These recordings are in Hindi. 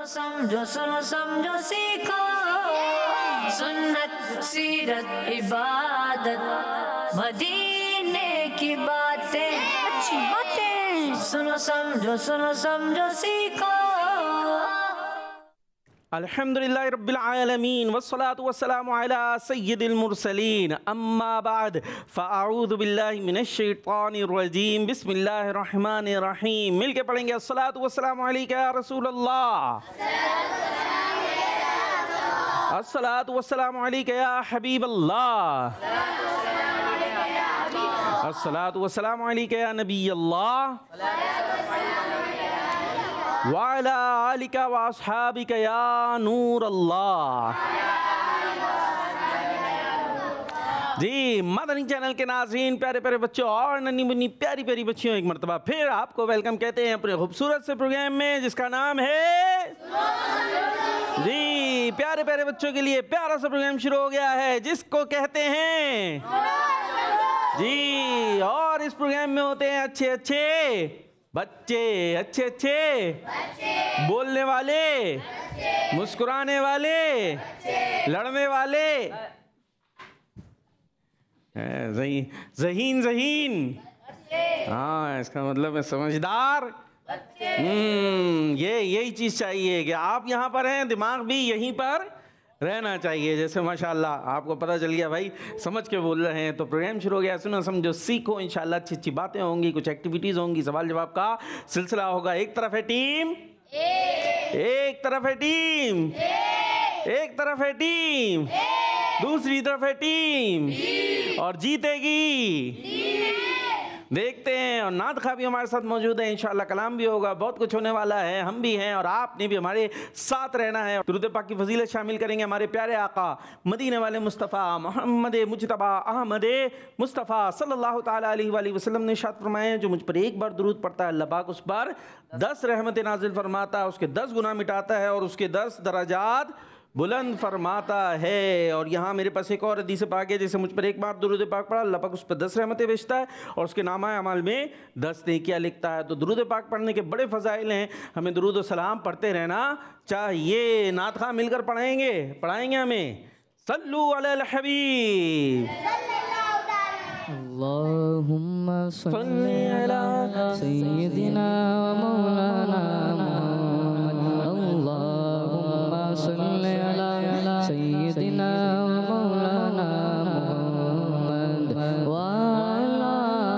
सुनो समझो सीखो सुन्नत सीरत इबादत मदीने की बातें अच्छी बातें सुनो समझो सीखो। अल्हम्दुलिल्लाहि रब्बिल आलमीन वस्सलातु वस्सलामु अला सय्यिदिल मुरसलीन अम्मा बाद फ़अऊज़ु बिल्लाहि मिनश शैतानिर रजीम बिस्मिल्लाहिर रहमानिर रहीम। मिलके पढ़ेंगे अस्सलातु वस्सलामु अलैका या रसूलल्लाह, अस्सलातु वस्सलामु अलैका या हबीबल्लाह, अस्सलातु वस्सलामु अलैका या नबीयल्लाह वाला आलिका व अस्हाबिका या नूर अल्लाह। जी मदनी चैनल के नाज़रीन, प्यारे प्यारे बच्चों और नन्ही मुन्नी प्यारी प्यारी बच्चियों, एक मरतबा फिर आपको वेलकम कहते हैं अपने खूबसूरत से प्रोग्राम में जिसका नाम है जी प्यारे प्यारे बच्चों के लिए प्यारा सा प्रोग्राम शुरू हो गया है जिसको कहते हैं जी। और इस प्रोग्राम में होते हैं अच्छे अच्छे बच्चे, अच्छे अच्छे बोलने वाले, मुस्कुराने वाले, लड़ने वाले, ज़हीन ज़हीन, हाँ इसका मतलब है समझदार। यही चीज़ चाहिए कि आप यहाँ पर हैं, दिमाग भी यहीं पर रहना चाहिए। जैसे माशाल्लाह आपको पता चल गया भाई, समझ के बोल रहे हैं। तो प्रोग्राम शुरू हो गया, सुनो समझो सीखो। इंशाल्लाह अच्छी अच्छी बातें होंगी, कुछ एक्टिविटीज़ होंगी, सवाल जवाब का सिलसिला होगा। एक तरफ है टीम एक तरफ है टीम एक तरफ है टीम दूसरी तरफ है टीम और जीतेगी देखते हैं। और नात खा भी हमारे साथ मौजूद है, इंशाल्लाह कलाम भी होगा, बहुत कुछ होने वाला है। हम भी हैं और आपने भी हमारे साथ रहना है। दुरूद पाक की फजीलत शामिल करेंगे हमारे प्यारे आका मदीने वाले मुस्तफ़ा मोहम्मद मुजतबा अहमद मुस्तफ़ा सल्लल्लाहु ताला अलैहि वसल्लम ने इरशाद फरमाया, जो मुझ पर एक बार दुरूद पढ़ता है अल्लाह पाक उस पर 10 रहमतें नाजिल फरमाता है, उसके 10 गुनाह मिटाता है और उसके 10 दराजात बुलंद फरमाता है। और यहाँ मेरे पास एक और हदीस पाक है, जैसे मुझ पर एक बार दुरूद पाक पढ़ा अल्लाह पाक उस पर 10 रहमतें भेजता है और उसके नामा अमाल में 10 नेकियां लिखता है। तो दुरूद पाक पढ़ने के बड़े फ़ज़ाइल हैं, हमें दुरूद सलाम पढ़ते रहना चाहिए। नात ख़ां मिलकर पढ़ाएंगे हमें सल्लु अलल हबीब। अल्लाहुम्मा सल्ली अला सय्यिदिना व मौलाना सल्ले अला सय्यिदिना मौलाना मुहम्मद व अला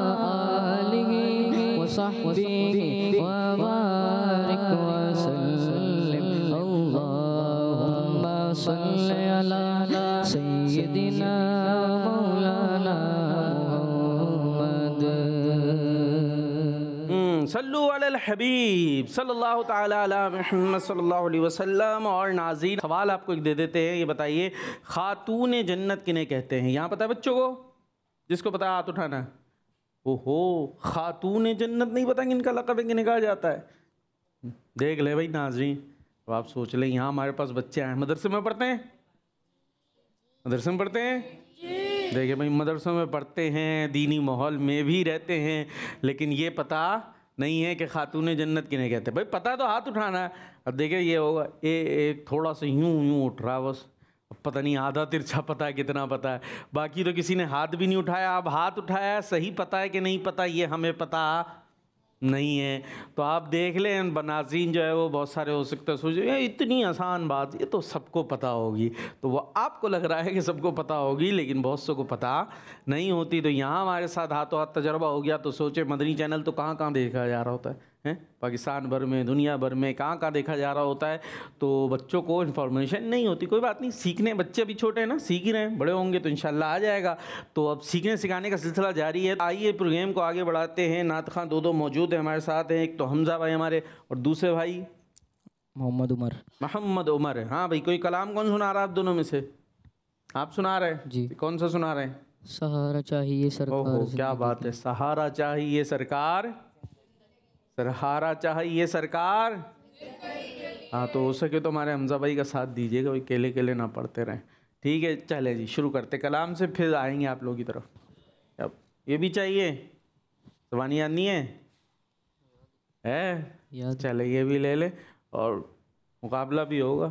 आलिहि व सहबिहि व बारिक व सल्लिम। अल्लाहुम्मा सल्ले अला सय्यिदिना मौलाना मुहम्मद सल्लु अलल हबीब सल्लल्लाहु ताला अला मुहम्मद सल्लल्लाहु अलैहि वसल्लम। और नाज़रीन सवाल आपको एक दे देते हैं, ये बताइए खातून जन्नत किन्हें कहते हैं? यहाँ पता है बच्चों को? जिसको पता है हाथ उठाना। ओहो, खातून जन्नत नहीं पता किनका लक़ब है, किन्हें कहा जाता है? देख ले भाई नाज़रीन, तो आप सोच लें यहाँ हमारे पास बच्चे आए, मदरसे में पढ़ते हैं, मदरसे में पढ़ते हैं। देखिए भाई मदरसों में पढ़ते हैं, दीनी माहौल में भी रहते हैं, लेकिन ये पता नहीं है कि खातून जन्नत किन्हें कहते हैं। भाई पता तो हाथ उठाना है। अब देखिए ये होगा एक थोड़ा सा यूं उठ रहा बस, अब पता नहीं आधा तिरछा पता है कितना पता है, बाकी तो किसी ने हाथ भी नहीं उठाया। अब हाथ उठाया, सही पता है कि नहीं पता ये हमें पता नहीं है। तो आप देख लें बनाज़रीन जो है वो बहुत सारे हो सकते हैं सोचे ये इतनी आसान बात, ये तो सबको पता होगी। तो वो आपको लग रहा है कि सबको पता होगी, लेकिन बहुत सौ को पता नहीं होती। तो यहाँ हमारे साथ हाथों हाथ तजर्बा हो गया। तो सोचे मदनी चैनल तो कहाँ कहाँ देखा जा रहा होता है, पाकिस्तान भर में, दुनिया भर में कहाँ कहाँ देखा जा रहा होता है। तो बच्चों को इन्फॉर्मेशन नहीं होती, कोई बात नहीं, सीखने, बच्चे अभी छोटे हैं ना, सीख ही रहे हैं, बड़े होंगे तो इंशाल्लाह आ जाएगा। तो अब सीखने सिखाने का सिलसिला जारी है। आइए प्रोग्राम को आगे बढ़ाते हैं। नात ख़ां दो मौजूद हैं हमारे साथ हैं, एक तो हमज़ा भाई हमारे और दूसरे भाई मोहम्मद उमर। हाँ भाई, कोई कलाम कौन सुना रहा है आप दोनों में से? आप सुना रहे हैं जी। कौन सा सुना रहे हैं? सहारा चाहिए सरकार। ओहो क्या बात है, सहारा चाहिए सरकार, सहारा चाहिए सरकार। हाँ तो हो सके तो हमारे हमज़ा भाई का साथ दीजिएगा, भाई केले केले ना पढ़ते रहें। ठीक है चले जी, शुरू करते कलाम से, फिर आएंगे आप लोगों की तरफ। अब ये भी चाहिए, ज़बान याद नहीं है? चले ये भी ले ले। और मुकाबला भी होगा।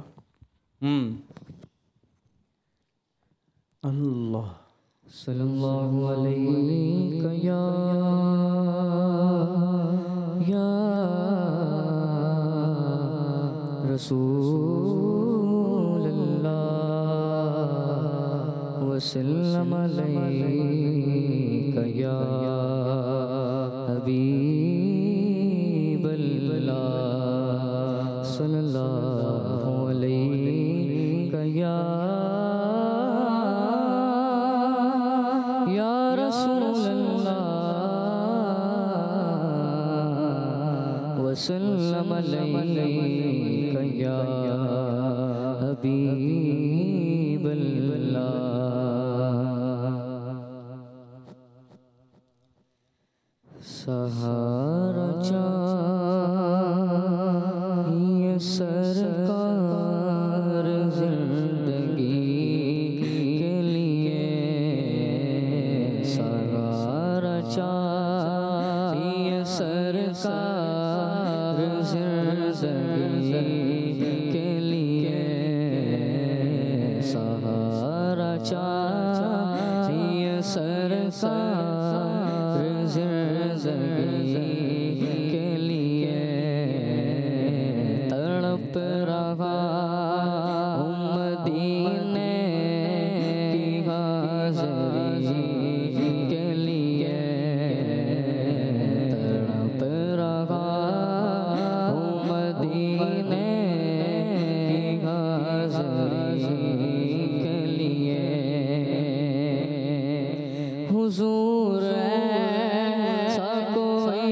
अल्लाह सल्लल्लाहु अलैहि या रसूलल्लाह वसल्लम अलैका या हबीबल्लाह सल्लल्लाहु अलैका या रसूलल्लाह वसल्लम अलैका या हबीबल्लाह। सहारा चाहिए सरकार जिंदगी के लिए, सहारा चाहिए सरकार जिंदगी के लिए, सहारा चाहिए सरकार जिंदगी के लिए। तड़प रहा हूँ मदीने की हाज़री के लिए, तड़प रहा हूँ मदीने की हाज़री के लिए। हुजूर ऐसा कोई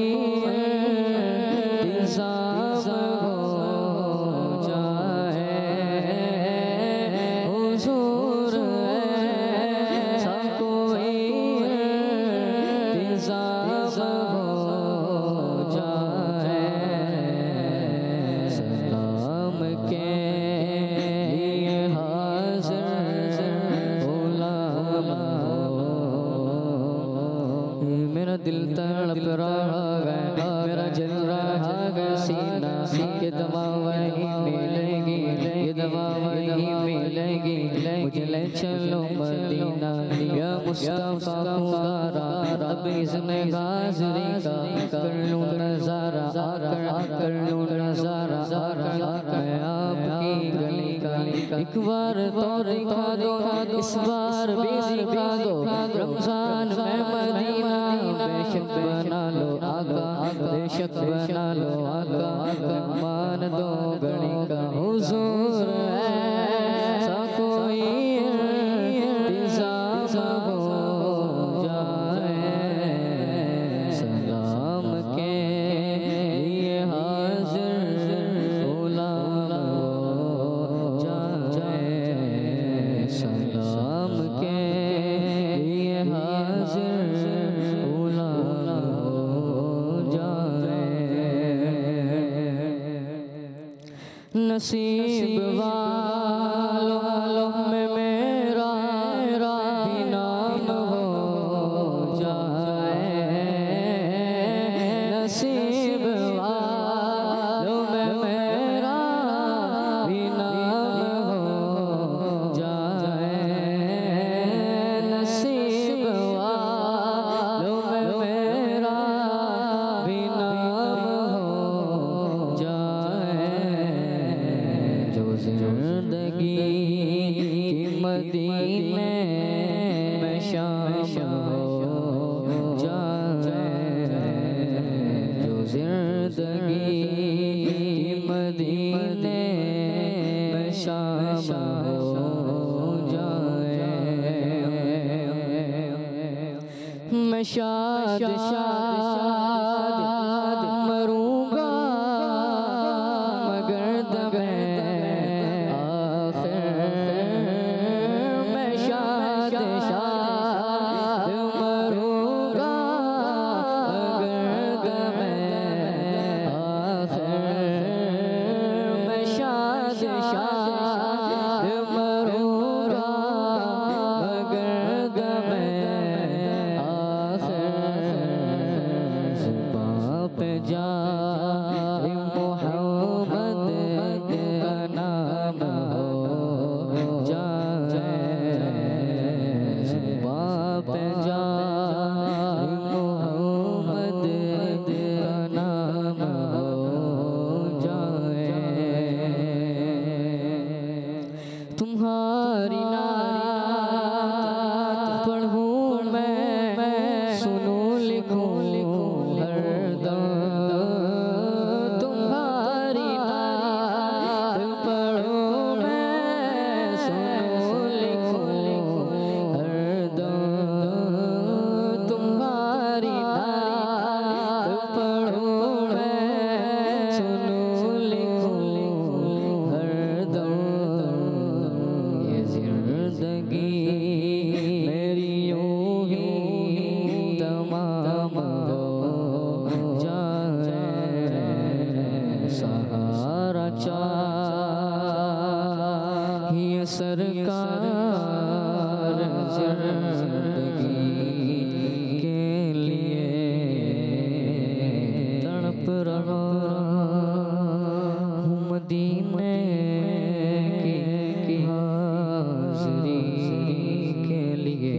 इंतज़ाम हो जाए, हुजूर ऐसा कोई इंतज़ाम हो जाए। सलाम के लिए हाज़िर गुलाम हो, मेरा दिल तड़प रहा है, मेरा जल रहा है सीना, ये दवा वही मिलेगी, ये दवा वही मिलेगी, मुझे ले चलो मदीना या मुस्तफा खुदारा। अब इसने हाज़िरी का कर लूं नज़ारा, कर लूं नज़ारा मैं आपकी गली का। एक बार तो दिखा दो, इस बार भी दिखा दो, रमज़ान में मदीना बेशक बना लो आका, बेशक बना लो आका, मान दो गणी का। हुजूर ऐसा कोई इंतज़ाम हो जाए, सलाम के लिए हाज़िर गुलाम हो जाए, सलाम के लिए हाज़िर गुलाम हो जाए। नसीब वालों में मेरा भी नाम हो जाए, नसीब वालों में मेरा भी नाम हो जाए, नसीब वालों में मेरा भी नाम हो जाए। जो जिंदगी की मदीने में शाम हो जाए, जो जिंदगी की मदीने में शाम हो जाए। मैं शाद शाद मरूंगा मगर दमे आखिर, मैं शाद शाद मरूंगा मगर दमे आखिर, मैं शाद शाद मरूंगा मगर दमे आखिर। सरकार जिंदगी के लिए तड़प रहा हूँ, मदीने की हाज़री के लिए।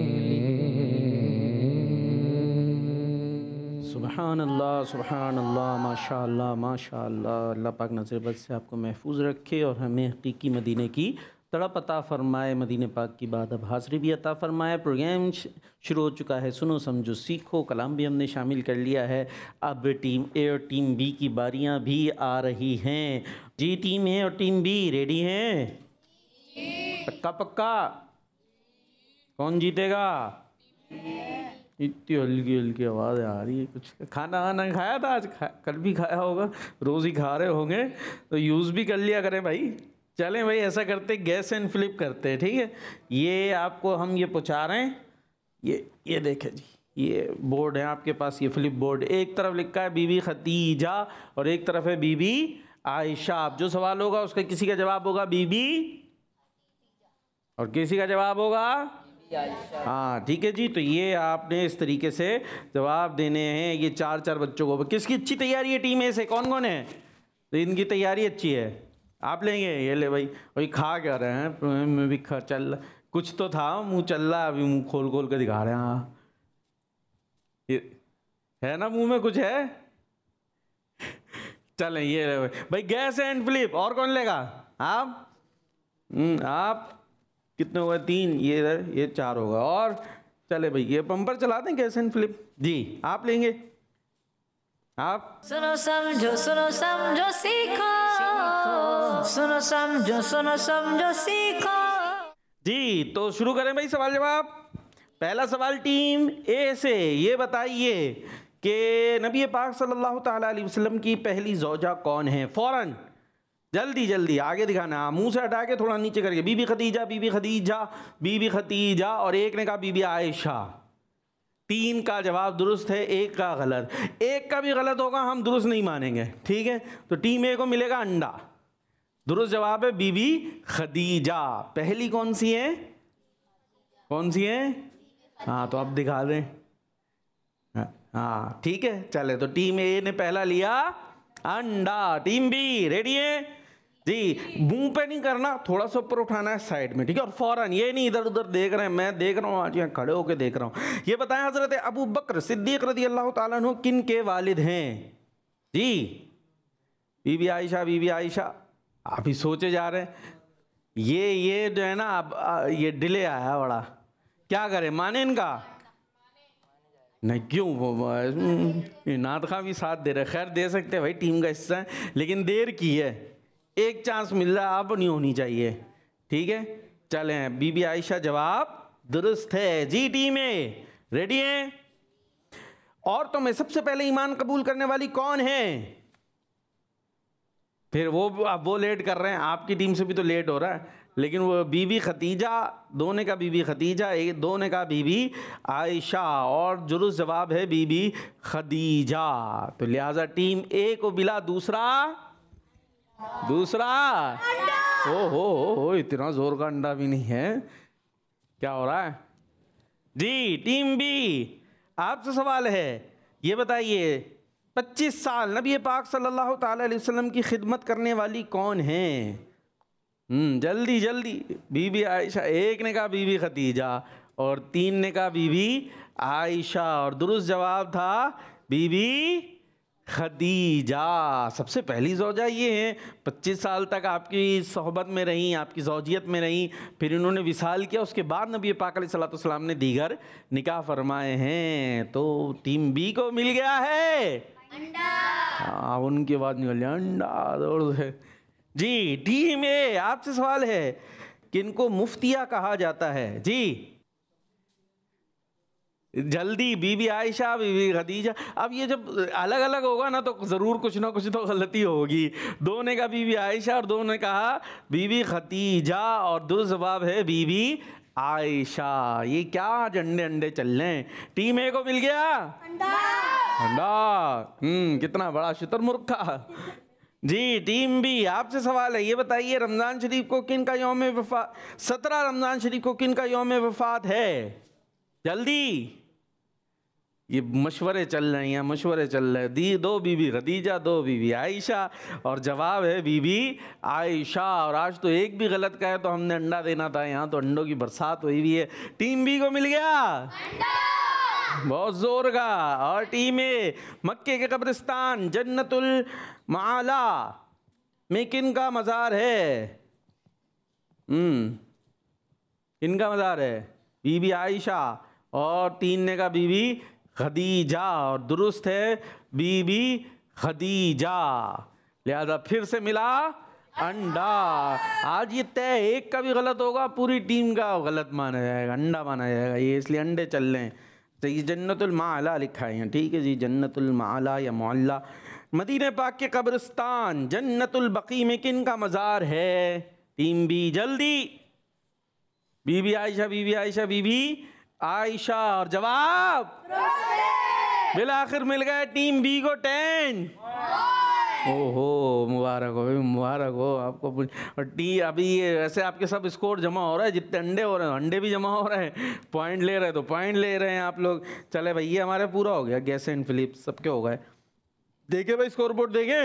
सुभान अल्लाह, सुभान अल्लाह, माशा अल्लाह, माशा अल्लाह। अल्लाह पाक नज़र बद से आपको महफूज रखे और हमें हकीकी मदीने की तड़प अता फ़रमाए, मदीने पाक की बात अब हाज़िरी भी अता फ़रमाए। प्रोग्राम शुरू हो चुका है, सुनो समझो सीखो, कलाम भी हमने शामिल कर लिया है। अब टीम ए और टीम बी की बारियां भी आ रही हैं। जी टीम ए और टीम बी रेडी हैं? पक्का पक्का? कौन जीतेगा? इतनी हल्की हल्की आवाज़ आ रही है। कुछ खाना वाना खाया था आज? कल भी खाया होगा, रोज़ ही खा रहे होंगे, तो यूज़ भी कर लिया करें भाई। चलें भाई, ऐसा करते गैस एंड फ्लिप करते हैं, ठीक है। ये आपको हम ये पहुँचा रहे हैं, ये देखें जी, ये बोर्ड है आपके पास, ये फ्लिप बोर्ड। एक तरफ लिखा है बीबी खदीजा और एक तरफ है बीबी आयशा। अब जो सवाल होगा उसका किसी का जवाब होगा बीबी और किसी का जवाब होगा हाँ, ठीक है जी। तो ये आपने इस तरीके से जवाब देने हैं ये चार चार बच्चों को। किसकी अच्छी तैयारी है टीम ए से? कौन कौन है? तो इनकी तैयारी अच्छी है, आप लेंगे? ये ले भाई। भाई खा क्या रहे हैं? मैं भी खा चल, कुछ तो था, मुंह चल रहा है, अभी मुंह खोल खोल कर दिखा रहे हैं। हाँ, ये है ना, मुंह में कुछ है? चलें, ये ले भाई, गैस एंड फ्लिप। और कौन लेगा? आप कितने होगा? 3, ये इधर, ये 4 होगा। और चले भाई, ये बम्पर चला दें गैस एंड फ्लिप जी। आप लेंगे? आप सुनो समझो सीखो, सुनो समझो सीखो जी। तो शुरू करें भाई सवाल जवाब। पहला सवाल टीम ए से, ये बताइए कि नबी पाक सल्लल्लाहु ताला अलैहि वसल्लम की पहली ज़ौजा कौन है? फौरन जल्दी जल्दी आगे दिखाना, मुंह से हटा के थोड़ा नीचे करके। बीबी खदीजा, बीबी खदीजा, बीबी खदीजा, और एक ने कहा बीबी आयशा। 3 का जवाब दुरुस्त है, 1 का गलत। 1 का भी गलत होगा, हम दुरुस्त नहीं मानेंगे, ठीक है। तो टीम ए को मिलेगा अंडा। दुरुस्त जवाब है बीबी खदीजा। पहली कौन सी है? कौन सी है? हाँ, तो अब दिखा दें। हाँ ठीक है, चले। तो टीम ए ने पहला लिया अंडा। टीम बी रेडी है जी? मुंह पे नहीं करना, थोड़ा सा ऊपर उठाना है साइड में, ठीक है। और फौरन, ये नहीं इधर उधर देख रहे हैं, मैं देख रहा हूँ आज यहाँ खड़े होके देख रहा हूँ। ये बताएं हजरत अबू बकर सिद्दीक रज़ी अल्लाह ताला अन्हु किन के वालिद हैं जी? बीबी आयशा, बीबी आयशा। आप ही सोचे जा रहे हैं, ये जो है ना, अब ये डिले आया बड़ा, क्या करें? माने इनका? नहीं, क्यों? नादखा भी साथ दे रहे। खैर, दे सकते हैं भाई, टीम का हिस्सा है, लेकिन देर की है, एक चांस मिल रहा है, अब नहीं होनी चाहिए, ठीक है। चलें, बीबी आयशा जवाब दुरुस्त है जी। टीम ए रेडी है? और तो मैं सबसे पहले ईमान कबूल करने वाली कौन है? फिर वो लेट कर रहे हैं, आपकी टीम से भी तो लेट हो रहा है, लेकिन वो बीबी खदीजा, 2 ने कहा बीबी खदीजा, 2 ने कहा बीबी आयशा, और दुरुस्त जवाब है बीबी खदीजा। तो लिहाजा टीम ए को मिला दूसरा ओ इतना जोर का अंडा भी नहीं है, क्या हो रहा है जी? टीम बी आपसे सवाल है, ये बताइए 25 साल नबी पाक सल्लल्लाहु ताला अलैहि वसल्लम की खिदमत करने वाली कौन है? जल्दी जल्दी। बीबी आयशा, 1 ने कहा बीबी खदीजा और 3 ने कहा बीबी आयशा, और दुरुस्त जवाब था बीबी खदीजा। सबसे पहली ज़ौजा ये है, 25 साल तक आपकी सोहबत में रहीं, आपकी ज़ौजियत में रहीं, फिर इन्होंने विसाल किया, उसके बाद नबी पाक अलैहिस्सलातु वस्सलाम ने दीगर निकाह फरमाए हैं। तो टीम बी को मिल गया है अंडा। हाँ, उनकी आवाज़ निकल जाए अंडा जोर से जी। टीम ए आपसे सवाल है, किनको मुफ्तिया कहा जाता है जी? जल्दी। बीबी आयशा, बीबी खदीजा। अब ये जब अलग अलग होगा ना, तो ज़रूर कुछ ना कुछ तो गलती होगी। 2 ने कहा बीबी आयशा और 2 ने कहा बीबी खदीजा, और दुरुस्त जवाब है बीबी आयशा। ये क्या अंडे अंडे चल रहे हैं? टीम ए को मिल गया अंडा। कितना बड़ा शुतुरमुर्ग था जी टीम बी, आपसे सवाल है, ये बताइए रमज़ान शरीफ को किन का यौम वफात, 17 रमज़ान शरीफ को किन का यौम वफात है? जल्दी, ये मशवरे चल रहे हैं, मशवरे चल रहे हैं। दो बीबी खदीजा, दो बीबी आयशा, और जवाब है बीबी आयशा। और आज तो एक भी गलत का है तो हमने अंडा देना था, यहाँ तो अंडों की बरसात हुई हुई है। टीम बी को मिल गया बहुत जोर का। और टीम ए, मक्के के कब्रिस्तान जन्नतुल माला में किन का मज़ार है? किन का मज़ार है? बीबी आयशा, और 3 ने का बीबी खदीजा, और दुरुस्त है बीबी खदीजा। लिहाजा फिर से मिला अंडा। आज ये तय, एक का भी गलत होगा पूरी टीम का गलत माना जाएगा, अंडा माना जाएगा ये, इसलिए अंडे चल रहे हैं। तो ये जन्नतुल माला लिखा है, ठीक है जी, जन्नतुल माला या मोहल्ला। मदीने पाक के कब्रिस्तान जन्नतुल बकी में किन का मज़ार है? टीम बी जल्दी, बीबी आयशा, बीबी आयशा, बीबी आयशा। और जवाब बिल आखिर मिल गया टीम बी को 10। ओहो, मुबारक हो, मुबारक हो आपको। और अभी ये ऐसे आपके सब स्कोर जमा हो रहा है, जितने अंडे हो रहे हैं अंडे भी जमा हो रहे हैं, पॉइंट ले रहे हैं तो पॉइंट ले रहे हैं आप लोग। चले भाई, ये हमारा पूरा हो गया, गैस एंड फिलिप्स सबके हो गए। देखे भाई स्कोर बोर्ड देखे?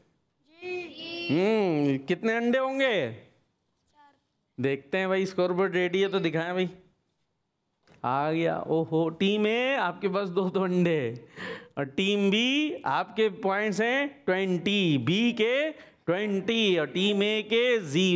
कितने अंडे होंगे देखते हैं भाई। स्कोर बोर्ड रेडी है तो दिखाएं भाई। आ गया। ओहो, टीम ए आपके पास 2 अंडे, और टीम बी आपके पॉइंट्स हैं 20, बी के 20 और टीम ए के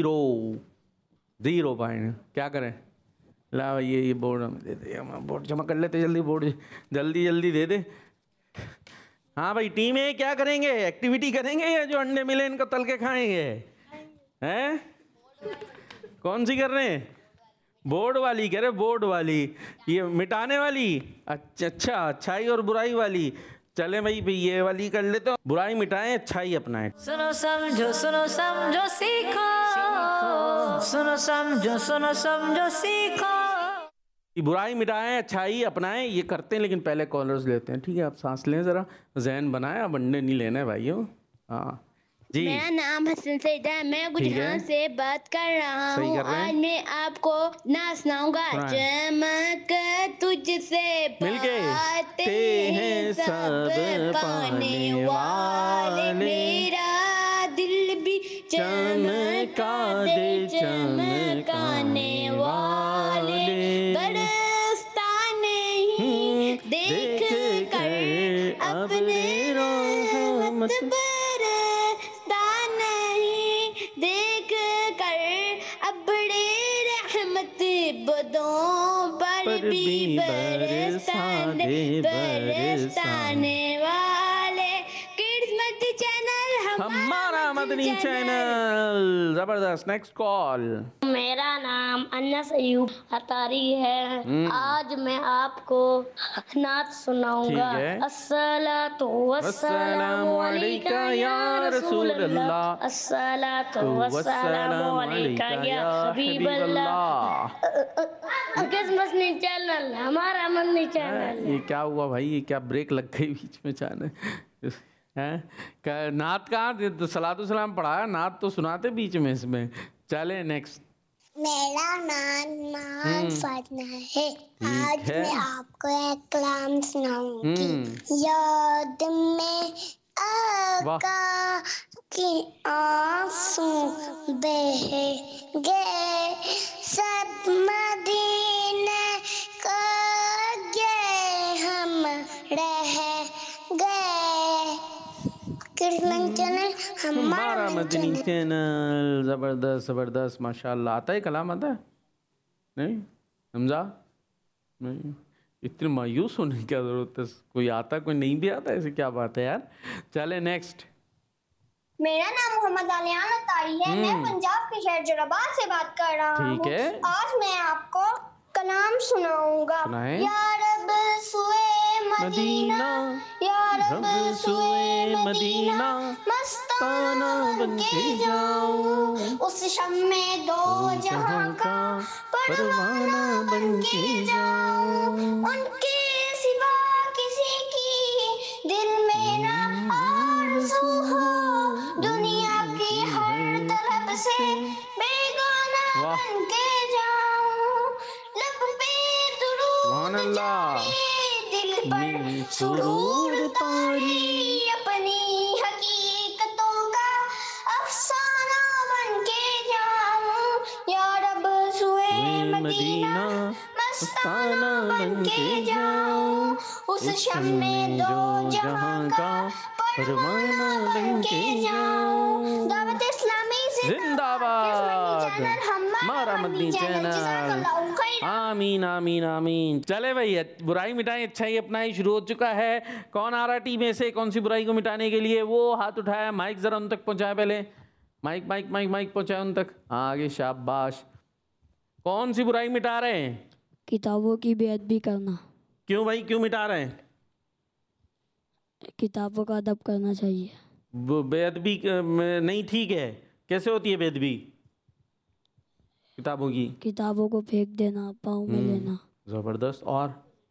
0 पॉइंट। क्या करें? ला भाई ये बोर्ड हमें दे दे, हम बोर्ड जमा कर लेते जल्दी, बोर्ड जल्दी दे दे। हाँ भाई, टीम ए क्या करेंगे? एक्टिविटी करेंगे या जो अंडे मिले इनको तल के खाएंगे? हैं? कौन सी कर रहे हैं? बोर्ड वाली कह रहे, बोर्ड वाली, ये मिटाने वाली। अच्छा, अच्छाई और बुराई वाली। चले भाई ये वाली कर लेते, तो बुराई मिटाएं, अच्छाई अपनाएं। सुनो समझो सीखो, सुनो समझो सीखो। बुराई मिटाएं, अच्छाई अपनाएं, ये करते हैं। लेकिन पहले कॉलर्स लेते हैं, ठीक है? आप सांस लें जरा, जहन बनाएं, अब अंडे नहीं लेने भाइयों। हाँ जी, मेरा नाम हसन सईद है, मैं गुजरात से बात कर रहा हूँ। आज मैं आपको ना सुनाऊंगा। चमक तुझसे पाते हैं सब पाने वाले, मेरा दिल भी चमका दे चमकाने वाले, बरसता नहीं देख कर अपने रहमत पर भी बरसाने वाले। किड्स मदनी चैनल हमारा मदनी चैनल। जबरदस्त। Next call. मेरा नाम अनस अयूब अतारी है। आज मैं आपको नात सुनाऊंगा। अस्सलातु वस्सलामु अलैका या रसूल अल्लाह, अस्सलातु वस्सलामु अलैका या हबीब अल्लाह। किस मदनी चैनल, हमारा मदनी चैनल। ये क्या हुआ भाई? ये क्या ब्रेक लग गई बीच में? चैनल है नात कहाँ? सलातु सलाम पढ़ाया, नात तो सुनाते बीच में इसमें। चले नेक्स्ट। मेरा नाम फातिमा है। आज मैं आपको एक कलाम सुनाऊंगी। याद में आका की आंसू बह गए, सब मदीने को गए, हम रह गए। चैनल हमारा मदनी चैनल। जबरदस्त जबरदस्त, माशाल्लाह। आता है कलाम? आता है? नहीं समझा? नहीं, इतने मायूस होने की क्या जरूरत है? कोई आता, कोई नहीं भी आता, ऐसे क्या बात है यार। चले नेक्स्ट। मेरा नाम मोहम्मद आलियान अतारी है। मैं पंजाब के शहर जलालाबाद से बात कर रहा हूँ। ठीक है। आज मैं आपको कलाम सुनाऊंगा। या रब सुए मदीना, या रब सुए मदीना, मस्ताना बनके जाऊं, उस शम में दो जहां का परवाना बनके जाऊं। उनके सिवा किसी की दिल में ना आरज़ू हो, दुनिया से बेगाना वाह। बन के जाऊं, लब पे दुरूद सुभान अल्लाह। चढ़े, दिल पर में सुरूर तारी, अपनी हकीकतों का अफसाना बन के जाऊं, या रब सुए मदीना मस्ताना बन के जाऊं, उस शम में दो जहां का परवाना बन के जाऊं। दावत इस्लामी जिंदाबाद, हमारा मदनी चैनल। आमीन आमीन आमीन। चले भाई, बुराई मिटाएं, अच्छाई अपनाई शुरू हो चुका है। कौन आ रहा टीम में से, कौन सी बुराई को मिटाने के लिए? वो हाथ उठाया, माइक जरा उन तक पहुंचाए पहले, माइक माइक माइक माइक पहुंचाए उन तक। आगे शाबाश। कौन सी बुराई मिटा रहे हैं? किताबों की बेअदबी करना। क्यों भाई, क्यों मिटा रहे हैं? किताबों का अदब करना चाहिए। बेअदबी नहीं ठीक है। कैसे होती है बेअदबी किताबों की? किताबों को फेंक देना, पाँव में लेना। जबरदस्त। और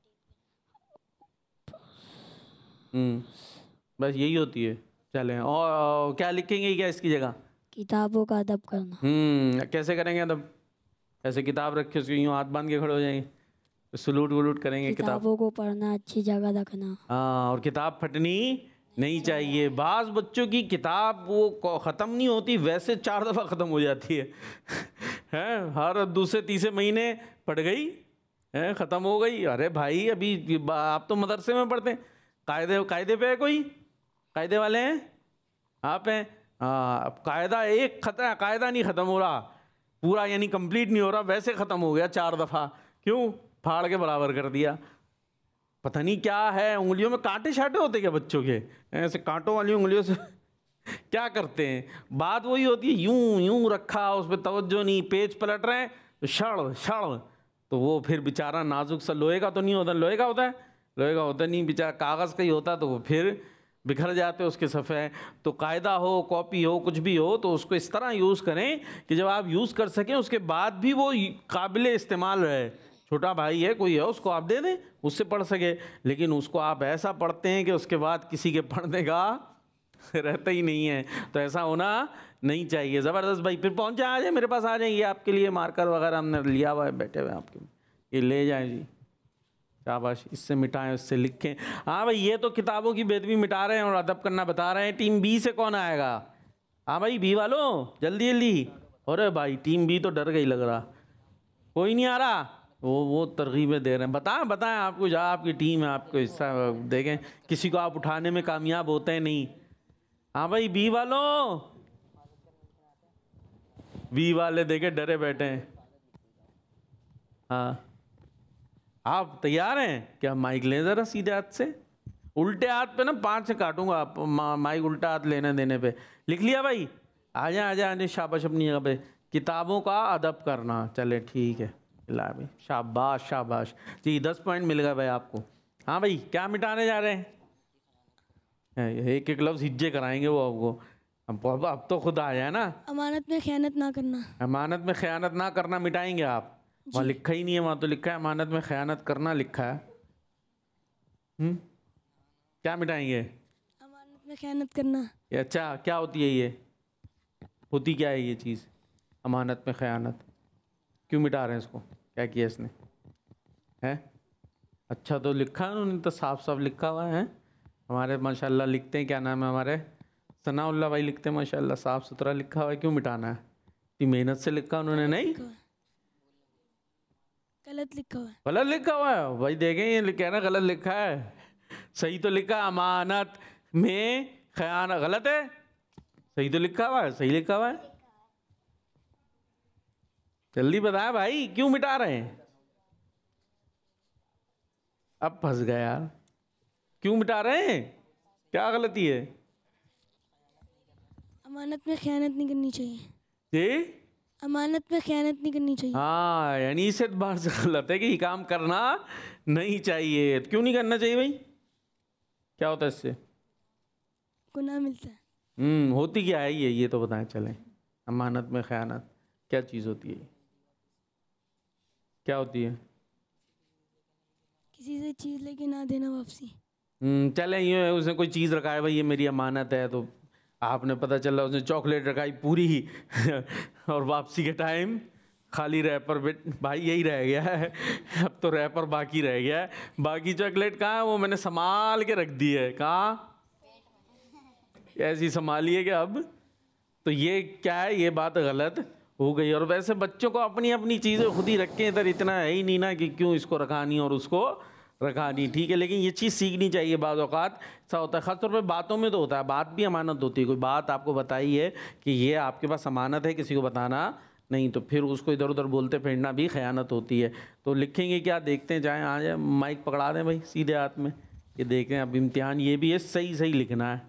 बस यही होती है। चलें, और क्या लिखेंगे क्या इसकी जगह? किताबों का अदब करना। कैसे करेंगे अदब? ऐसे किताब रखे उसको यूँ हाथ बांध के खड़े हो जाएंगे, सलूट वलूट करेंगे किताब। किताबों को पढ़ना, अच्छी जगह रखना। हाँ, और किताब फटनी नहीं चाहिए। बाज़ बच्चों की किताब वो ख़त्म नहीं होती, वैसे 4 दफ़ा ख़त्म हो जाती है हैं, हर दूसरे तीसरे महीने पढ़ गई है, ख़त्म हो गई। अरे भाई, अभी आप तो मदरसे में पढ़ते हैं, कायदे पे है कोई? कायदे वाले हैं आप हैं? हाँ, अब कायदा एक खत्म, कायदा नहीं ख़त्म हो रहा पूरा, यानी कंप्लीट नहीं हो रहा, वैसे ख़त्म हो गया 4 दफ़ा। क्यों? फाड़ के बराबर कर दिया। पता नहीं क्या है, उंगलियों में कांटे शाटे होते क्या बच्चों के? ऐसे कांटों वाली उंगलियों से क्या करते हैं? बात वही होती है, यूं यूं रखा, उस पर तवज्जो नहीं, पेज पलट रहे हैं तो शड़ शड़, तो वो फिर बेचारा नाजुक सा लोहे का तो नहीं होता, लोहे का होता है, लोहे का होता नहीं, बेचारा कागज़ का ही होता, तो वो फिर बिखर जाते उसके सफ़े। तो कायदा हो, कॉपी हो, कुछ भी हो, तो उसको इस तरह यूज़ करें कि जब आप यूज़ कर सकें उसके बाद भी वो काबिल इस्तेमाल रहे। छोटा भाई है, कोई है, उसको आप दे दें, उससे पढ़ सके। लेकिन उसको आप ऐसा पढ़ते हैं कि उसके बाद किसी के पढ़ने का रहता ही नहीं है, तो ऐसा होना नहीं चाहिए। ज़बरदस्त भाई, फिर पहुँच जाए, आ जाए मेरे पास, आ जाए। ये आपके लिए मार्कर वगैरह हमने लिया हुआ है, बैठे हुए आपके, ये ले जाएं जी, शाबाश। इससे मिटाएं, इससे लिखें। हाँ भाई, ये तो किताबों की बेदबी मिटा रहे हैं और अदब करना बता रहे हैं। टीम बी से कौन आएगा? हाँ भाई, बी वालों जल्दी जल्दी। अरे भाई, टीम बी तो डर गई लग रहा, कोई नहीं आ रहा। वो तरगीबें दे रहे हैं। बताएं आपको, जहाँ आपकी टीम है, आपको हिस्सा देखें, किसी को आप उठाने में कामयाब होते हैं नहीं। हाँ भाई, बी वालों, बी वाले देखे डरे बैठे हैं। हाँ, आप तैयार हैं क्या? माइक लें ज़रा सीधे हाथ से, उल्टे हाथ पे ना 5 से काटूंगा आप, माइक उल्टा हाथ लेने देने पे। लिख लिया भाई? आ जाए शाबाश अपनी जगह पे। किताबों का अदब करना, चले ठीक है, ला भाई, शाबाश शाबाश जी, 10 पॉइंट मिल गए भाई आपको। हाँ भाई, क्या मिटाने जा रहे हैं? एक एक लफ्ज़ हिज्जे कराएंगे वो आपको। अब तो खुद आ जाए ना। अमानत में खयानत ना करना। अमानत में खयानत ना करना मिटाएंगे आप? वहाँ लिखा ही नहीं है, वहाँ तो लिखा है अमानत में खयानत करना लिखा है। क्या मिटाएंगे? अमानत में खयानत करना। अच्छा, क्या होती है ये? होती क्या है ये चीज़, अमानत में खयानत? क्यों मिटा रहे हैं इसको? क्या किया इसने? है अच्छा तो लिखा है उन्होंने, तो साफ साफ लिखा हुआ है। हमारे माशाल्लाह लिखते हैं, क्या नाम है हमारे, सनाउल्लाह भाई लिखते हैं माशाल्लाह, साफ सुथरा लिखा हुआ है। क्यों मिटाना है? इतनी मेहनत से लिखा उन्होंने। नहीं, गलत लिखा हुआ है। गलत लिखा हुआ है भाई, देखें ये कहना गलत लिखा है, सही तो लिखा है अमानत में खयानत, गलत है? सही तो लिखा हुआ है, सही लिखा हुआ है। जल्दी बताया भाई, क्यों मिटा रहे हैं? अब फंस गया यार, क्यों मिटा रहे हैं? क्या गलती है? अमानत में खयानत नहीं करनी चाहिए। जी, अमानत में खयानत नहीं करनी चाहिए। हाँ, यानी इस एतबार से गलत है कि ये काम करना नहीं चाहिए। क्यों नहीं करना चाहिए भाई? क्या होता है इससे? गुनाह मिलता है। होती क्या है ये तो बताएं चलें। अमानत में खयानत क्या चीज़ होती है? क्या होती है? किसी से चीज़ लेके ना देना वापसी। चलें, ये उसने कोई चीज़ रखा है भाई, ये मेरी अमानत है, तो आपने पता चला उसने चॉकलेट रखाई पूरी ही और वापसी के टाइम खाली रैपर भाई यही रह गया है, अब तो रैपर बाकी रह गया है, बाकी चॉकलेट कहाँ है वो मैंने संभाल के रख दी है, कहाँ ऐसी संभाली है कि अब तो ये क्या है, ये बात गलत हो गई। और वैसे बच्चों को अपनी अपनी चीज़ें खुद ही रखें, इधर इतना है ही नहीं ना कि क्यों इसको रखानी और उसको रखानी, ठीक है। लेकिन ये चीज़ सीखनी चाहिए, बाज़ औक़ात ऐसा होता है, ख़ासतौर पे बातों में तो होता है, बात भी अमानत होती है। कोई बात आपको बताई है कि ये आपके पास अमानत है, किसी को बताना नहीं, तो फिर उसको इधर उधर बोलते फिरना भी ख़यानत होती है। तो लिखेंगे क्या, देखते हैं, जाएँ आ जाए, माइक पकड़ा दें भाई सीधे हाथ में, ये देखें। अब इम्तिहान ये भी है, सही सही लिखना है।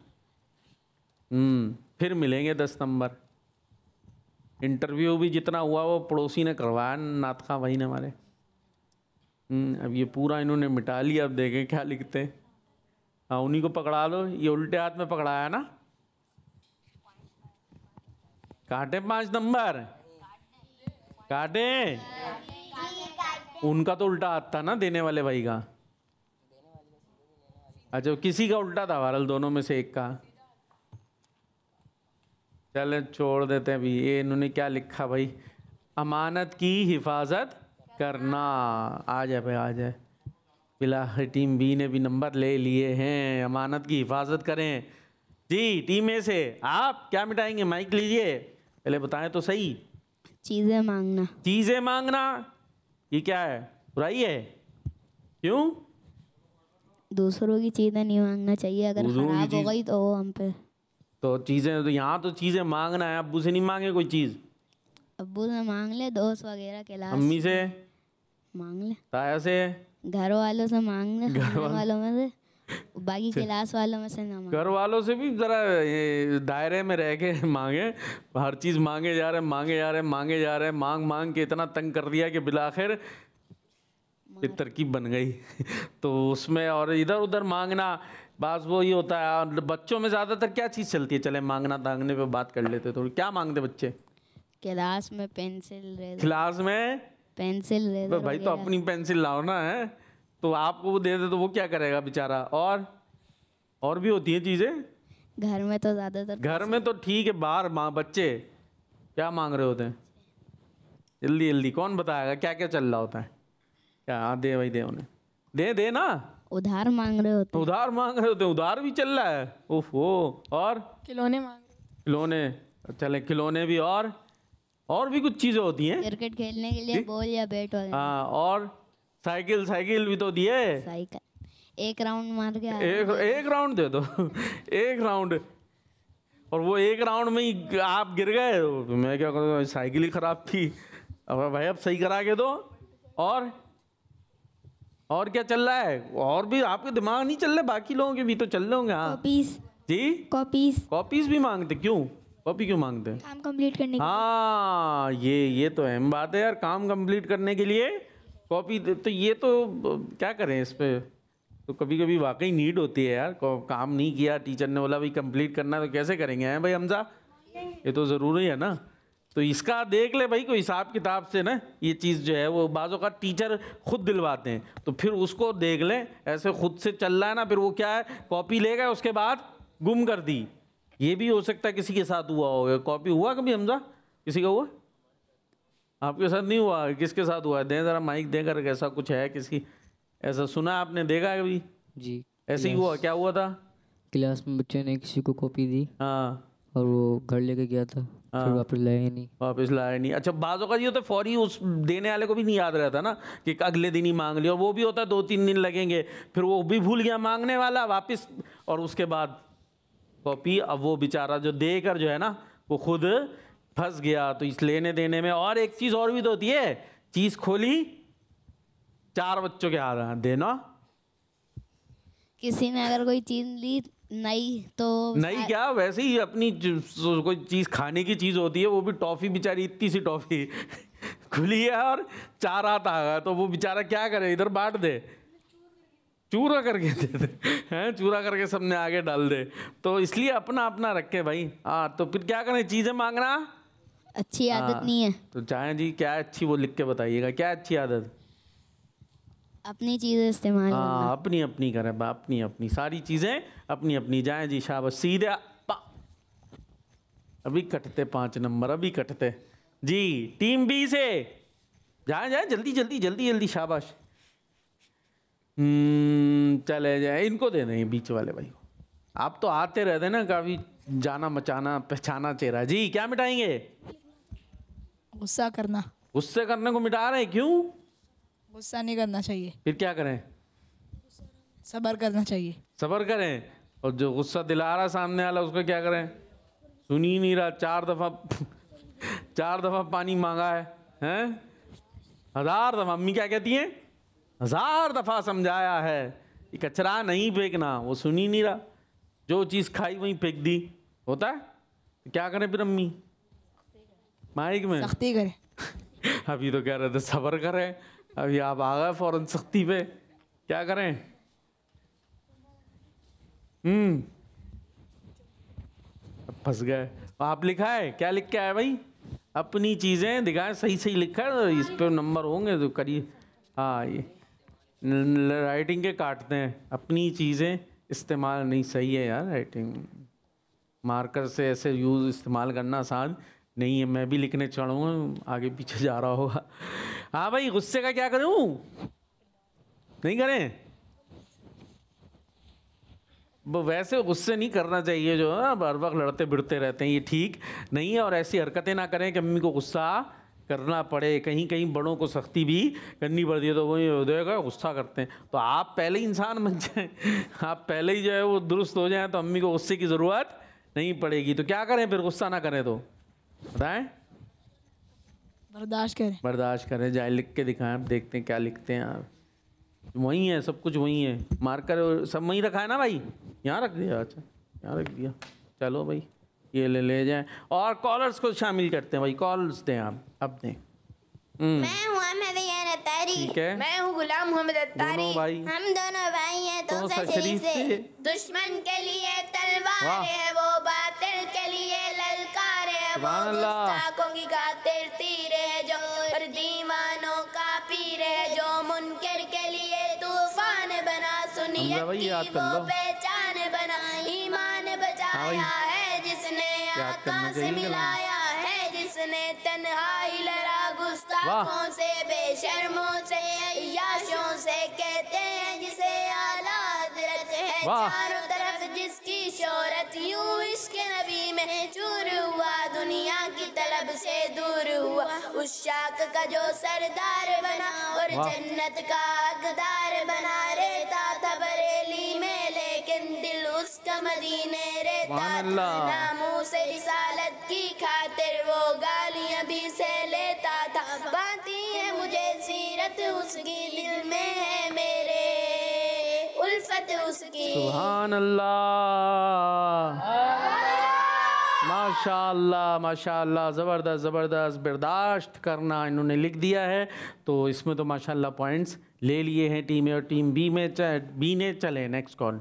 फिर मिलेंगे 10 नंबर। इंटरव्यू भी जितना हुआ वो पड़ोसी ने करवाया, नात खां भाई ने हमारे। अब ये पूरा इन्होंने मिटा लिया, अब देखें क्या लिखते हैं। हाँ उन्हीं को पकड़ा लो, ये उल्टे हाथ में पकड़ाया ना, काटे 5 नंबर काटे। उनका तो उल्टा हाथ था ना देने वाले भाई का, अच्छा किसी का उल्टा था, बहरहाल दोनों में से एक का। चले छोड़ देते हैं अभी। ये इन्होंने क्या लिखा भाई, अमानत की हिफाजत करना। आ जाए भाई आ जाए, बिलाखिर टीम बी ने भी नंबर ले लिए हैं। अमानत की हिफाजत करें जी। टीम ए से आप क्या मिटाएंगे, माइक लीजिए, पहले बताएं तो सही। चीज़ें मांगना। चीज़ें मांगना, ये क्या है, बुराई है? क्यों? दूसरों की चीज़ें नहीं मांगना चाहिए, अगर खराब हो गई तो वो हम पे। तो चीज़ें तो यहाँ तो चीज़ें मांगना है, अब्बू से नहीं मांगे कोई चीज़। अब्बू से मांग ले, दोस्त वगैरह के लास्ट अम्मी से मांग ले, ताया से, घर वालों से मांग ले, खाने वालों में से, बाकी क्लास वालों में से ना मांग। घर वालों से भी ज़रा दायरे में रह के मांगे। हर चीज़ मांगे जा रहे मांगे जा रहे मांगे जा रहे, मांग मांग के इतना तंग कर दिया कि बिलाखिर ये तरकीब बन गई तो उसमें और इधर उधर मांगना, बस वो ही होता है। और बच्चों में ज़्यादातर क्या चीज़ चलती है, चले मांगना तांगने पे बात कर लेते थोड़ी। क्या मांगते बच्चे? क्लास में पेंसिल रेजर। क्लास में पेंसिल रेजर भाई तो अपनी पेंसिल लाओ ना, है तो आपको वो दे दे तो वो क्या करेगा बेचारा। और भी होती है चीज़ें घर में तो ज़्यादातर। घर में तो ठीक है, बाहर बच्चे क्या मांग रहे होते हैं, जल्दी जल्दी कौन बताएगा क्या क्या चल रहा होता है? क्या हाँ दे भाई दे, उन्हें दे ना। उधार मांग रहे होते, उधार मांग रहे होते, उधार भी चल रहा है। ओहो, और खिलौने मांग रहे। खिलौने, चले खिलौने भी, और भी कुछ चीज़ें होती हैं। क्रिकेट खेलने के लिए बॉल या बैट वगैरह। हाँ, और साइकिल भी तो दिए। साइकिल एक राउंड मार के एक राउंड दे दो एक राउंड, और वो एक राउंड में ही आप गिर गए तो मैं क्या करूँ, साइकिल ही खराब थी। अब भाई अब सही करा के दो। और क्या चल रहा है? और भी आपके दिमाग नहीं चल रहे, बाकी लोगों के भी तो चल रहे होंगे। हाँ कॉपीज। जी कॉपीज भी मांगते, क्यों कॉपी क्यों मांगते हैं? काम कंप्लीट करने के हाँ ये तो अहम बात है यार, काम कंप्लीट करने के लिए कॉपी। तो ये तो क्या करें इस पे, तो कभी कभी वाकई नीड होती है यार। काम नहीं किया, टीचर ने बोला भाई कंप्लीट करना, तो कैसे करेंगे हैं भाई हमजा, ये तो ज़रूरी है ना। तो इसका देख ले भाई कोई हिसाब किताब से ना, ये चीज़ जो है वो बाज़ों का टीचर खुद दिलवाते हैं, तो फिर उसको देख ले। ऐसे खुद से चल रहा है ना, फिर वो क्या है, कॉपी ले गए उसके बाद गुम कर दी। ये भी हो सकता है किसी के साथ हुआ होगा। कॉपी हुआ कभी हमजा, किसी का हुआ? आपके साथ नहीं हुआ, किसके साथ हुआ? दें ज़रा माइक देकर, ऐसा कुछ है किसी, ऐसा सुना आपने, देखा है कभी? जी ऐसे ही हुआ? क्या हुआ था? क्लास में बच्चे ने किसी को कॉपी दी, हाँ, और वो घर लेके गया था, फिर वापस लाया नहीं। वापस लाया नहीं। अच्छा, बाज़ों का ये होता है फौरी उस देने वाले को भी नहीं याद रहता ना कि अगले दिन ही मांग लिया, और वो भी होता है 2-3 दिन लगेंगे, फिर वो भी भूल गया मांगने वाला वापस, और उसके बाद कॉपी। अब वो बेचारा जो देकर जो है ना वो खुद फंस गया। तो इस लेने देने में और एक चीज़ और भी तो होती है, चीज़ खोली 4 बच्चों के हाथ देना। किसी ने अगर कोई चीज ली नहीं तो नहीं क्या, वैसे ही अपनी कोई चीज़ खाने की चीज़ होती है, वो भी टॉफ़ी, बेचारी इतनी सी टॉफ़ी खुली है और 4 हाथ आ गया, तो वो बेचारा क्या करे, इधर बांट दे, चूरा करके दे दे, हैं चूरा करके सबने आगे डाल दे। तो इसलिए अपना अपना रखे भाई। हाँ, तो फिर क्या करें, चीज़ें मांगना अच्छी आदत नहीं है। तो चाहें जी क्या अच्छी, वो लिख के बताइएगा क्या अच्छी आदत। अपनी चीज़ें इस्तेमाल करना। हाँ, अपनी अपनी करें, अपनी अपनी सारी चीज़ें अपनी अपनी। जाएं जी, शाबाश, सीधे अभी कटते 5 नंबर, अभी कटते जी। टीम बी से जाए जाए, जल्दी जल्दी जल्दी जल्दी, शाबाश। चले जाए, इनको दे दें बीच वाले भाई को। आप तो आते रहते ना, काफी जाना मचाना पहचाना चेहरा। जी क्या मिटाएंगे? गुस्सा करना। गुस्से करने को मिटा रहे हैं, क्यों? गुस्सा नहीं करना चाहिए। फिर क्या करें? सब्र करना चाहिए। सब्र करें। और जो गुस्सा दिला रहा सामने वाला, उसको क्या करें? सुन ही नहीं रहा, 4 दफा पानी मांगा है, हैं? 1000 दफा, अम्मी क्या कहती हैं? 1000 दफा समझाया है कि कचरा नहीं फेंकना, वो सुन ही नहीं रहा। जो चीज़ खाई वहीं फेंक दी। होता है? तो क्या करें फिर अम्मी? माइक में सख्ती करें। अभी तो कह रहे थे सब्र करें, अभी आप आ गए फौरन सख्ती पे। क्या करें? फंस गए। आप लिखा है, क्या लिख के आए भाई? अपनी चीज़ें दिखाएं, सही सही लिखा है, इस पे नंबर होंगे तो करिए। हाँ, ये राइटिंग के काटते हैं। अपनी चीज़ें इस्तेमाल नहीं, सही है यार राइटिंग। मार्कर से ऐसे यूज़ इस्तेमाल करना आसान नहीं है। मैं भी लिखने चढ़ूँगा, आगे पीछे जा रहा होगा। हाँ भाई, गुस्से का क्या करूँ? नहीं करें? वो वैसे गुस्से नहीं करना चाहिए, जो है हर वक्त लड़ते भिड़ते रहते हैं, ये ठीक नहीं है। और ऐसी हरकतें ना करें कि अम्मी को गुस्सा करना पड़े। कहीं कहीं बड़ों को सख्ती भी करनी पड़ती है, तो वही हो जाएगा, गुस्सा करते हैं। तो आप पहले ही इंसान बन जाएं, आप पहले ही जो है वो दुरुस्त हो जाएं, तो अम्मी को गुस्से की ज़रूरत नहीं पड़ेगी। तो क्या करें फिर? गुस्सा ना करें तो बताएं? बर्दाश्त करें। बर्दाश्त करें। जाए लिख के दिखाएं, आप देखते हैं क्या लिखते हैं आप। वही है, सब कुछ वही है। मार्कर सब वहीं रखा है ना भाई? यहाँ रख दिया? अच्छा, यहाँ रख दिया। चलो भाई, ये ले जाएं। और कॉलर्स को शामिल करते हैं भाई। कॉलर्स दें आप, अब दें। मैं हूँ अहमद यान अत्तारी। ठीक है। मैं हूँ गुलाम मोहम्मद अत्तारी। दोनों भाई। हम दोनों भाई हैं तो तो शरीफ शरीफ से। से। दुश्मन के लिए तलवार वाह। है, वो बातिल के लिए ललकार है, वो सुभान अल्लाह। गुस्ताखों की खातिर तीर है, जो और दीवानों का पीर है, जो मुनकर के लिए तूफान बना, सुनियत हमजा भाई की याद कर वो लो। पहचान बना, ईमान बचाया है जिसने याद आका करना से चाहिए मिलाया है, जिसने तन्हाई लड़ा गुस्ताखों से, बेशर्मों से, याशों से, कहते हैं जिसे आला हज़रत है, वाह। चारों तरफ जिसकी शोहरत, यूं इश्क नबी में चूर हुआ, दुनिया की तलब से दूर हुआ, उस शाख का जो सरदार बना और वाह। जन्नत का हकदार बना, रहता था बरेली में लेकिन दिल उसका मदीने रहता सुभान था, अल्लाह। नामों से रिसालत की खातिर वो गालियां भी से लेता था, बाती है मुझे सीरत उसकी, दिल में है मेरे उल्फत उसकी। सुभान अल्लाह, माशाअल्लाह माशाअल्लाह, ज़बरदस्त ज़बरदस्त। बर्दाश्त करना इन्होंने लिख दिया है, तो इसमें तो माशाअल्लाह पॉइंट्स ले लिए हैं टीम ए और टीम बी में। बी ने चले नेक्स्ट कॉल।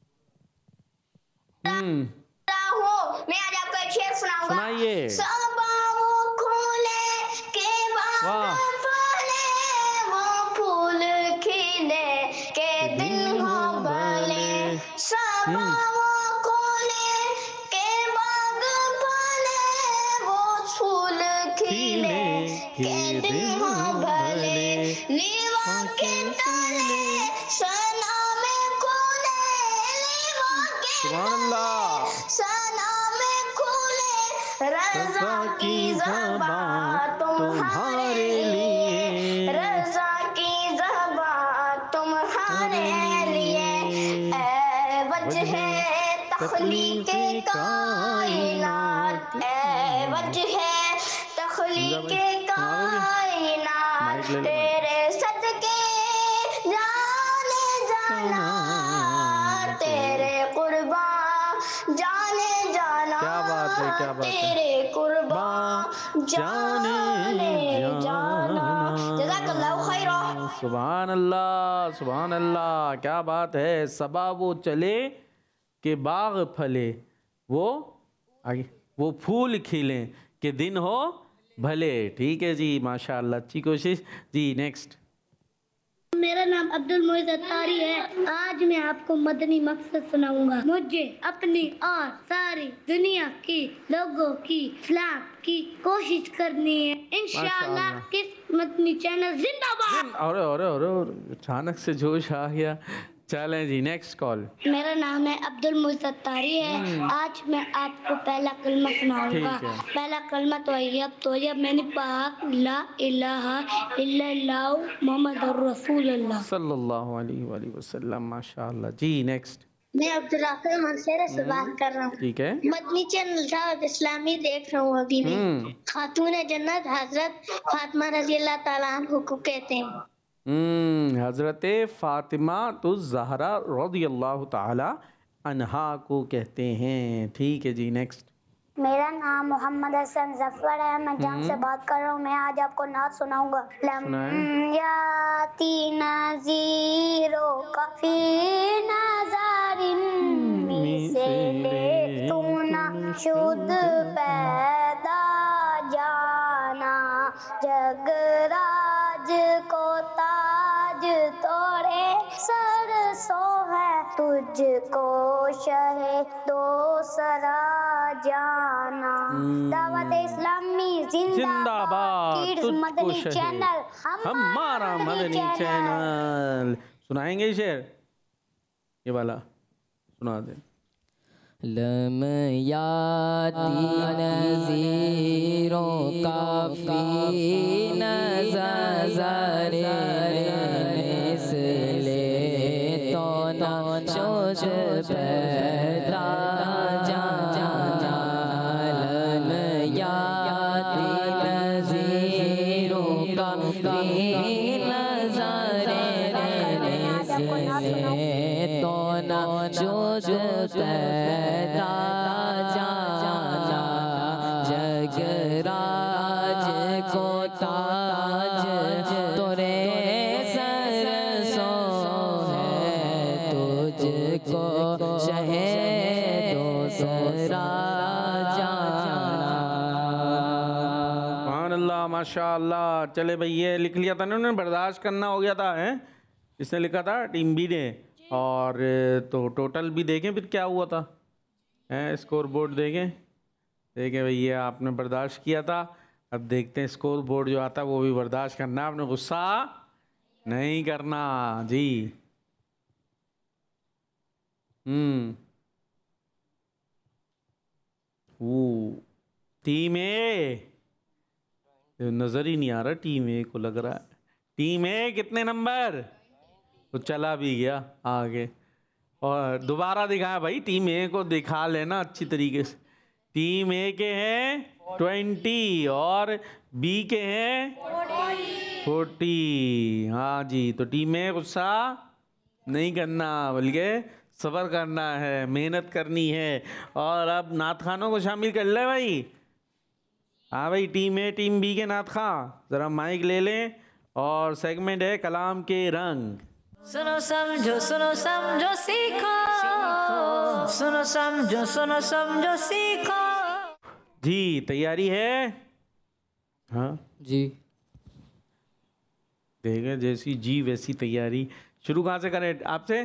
मैं आज आपको एक शेर सुनाऊंगा। सुनाइए। सबाओ खोले के वाह। बाग फूले, वो फूल खिले के दिन हो भले, सबाओ खोले के बाग फूले, वो फूल खिले के दिन हो भले, लीवा के तले सना में खोले, लीवा के सुभान अल्लाह। सना में खुले रज़ा की ज़बान तुम्हारे लिए, रज़ा की ज़बान तुम्हारे लिए, ऐ वजह तख़लीक़ कायनात, ऐ वजह तख़लीक़ कायनात, तेरे सदके जाने जाना, तेरे कुर्बान जाने जाना, क्या बात है, क्या बात है। तेरे कुर्बान जाने जाना। जज़ाकल्लाहु खैरा। सुभान अल्लाह सुभान अल्लाह, क्या बात है। सबा वो चले के बाग फले, वो आगे वो फूल खिले के दिन हो भले। ठीक है जी, माशाअल्लाह, अच्छी कोशिश जी। नेक्स्ट। मेरा नाम अब्दुल मोइज़ अत्तारी है। आज मैं आपको मदनी मकसद सुनाऊंगा। मुझे अपनी और सारी दुनिया के लोगों की इस्लाम की कोशिश करनी है इंशाअल्लाह। किस मदनी चैनल जिंदाबाद। और अचानक से जोश आ गया। चलें जी, नेक्स्ट कॉल। मेरा नाम है अब्दुल मोइज़ अत्तारी है। आज मैं आपको पहला कलमा सुनाऊंगा। पहला कलमा तोयब मैंने पाक ला इलाहा इल्लल्लाह मुहम्मदुर रसूलुल्लाह सल्लल्लाहु अलैहि वसल्लम। माशाअल्लाह जी। नेक्स्ट। मैं अब्दुल राफिक मंसूर से बात कर रहा हूँ। ठीक है। मदनी चैनल दावत इस्लामी देख रहा हूँ अभी मैं। खातून जन्नत हजरत फातिमा रज़ी अल्लाह ताला अन्हा को कहते हैं। हजरत फातिमा तो ज़हरा रज़ियल्लाहु ताला अन्हा को कहते हैं। ठीक है जी। नेक्स्ट। मेरा नाम मोहम्मद हसन जफर है। मैं जाम से बात कर रहा हूँ। मैं आज आपको नात सुनाऊंगा। याती नज़ीरो कफी नज़ारिन से ले तू न शुद्ध पैदा जाना जगराज को ताज तोड़े सरसो है तुझको शहे दो सरा जाना। दावत इस्लामी जिंदाबाद। किड्स मदनी चैनल हमारा मदनी चैनल। सुनाएंगे शेर? ये वाला सुना दे। लम याती नज़ीरों काफ़ी नज़ारे इसले तो न सोच पैदा जाना। लम याती नज़ीरों काफ़ी नज़ारे इसले तो न सोच पैदा जाना जगराज को ताज तोरे सरसो है तुझको शहे दूसरा जाना। सुभानअल्लाह माशाअल्लाह। चले भाई, ये लिख लिया था ना उन्होंने, बर्दाश्त करना हो गया था है। इसने लिखा था टीम बी ने। और तो टोटल भी देखें फिर क्या हुआ था, हैं स्कोर बोर्ड देखें भैया आपने बर्दाश्त किया था। अब देखते हैं स्कोर बोर्ड जो आता है वो भी बर्दाश्त करना है, आपने गुस्सा नहीं करना जी। वो टीम ए नज़र ही नहीं आ रहा, टीम ए को लग रहा है। टीम ए कितने नंबर? तो चला भी गया आगे। और दोबारा दिखाया भाई, टीम ए को दिखा लेना अच्छी तरीके से। टीम ए के हैं 20 और बी के हैं 40। हाँ जी, तो टीम ए गुस्सा नहीं करना बल्कि सब्र करना है, मेहनत करनी है। और अब नात खानों को शामिल कर ले भाई। हाँ भाई, टीम ए टीम बी के नात खां ज़रा माइक ले लें। और सेगमेंट है कलाम के रंग। सुनो समझो सीखो, सुनो समझो सीखो। जी तैयारी है? हाँ जी। देखें जैसी जी वैसी तैयारी। शुरू कहाँ से करें आपसे?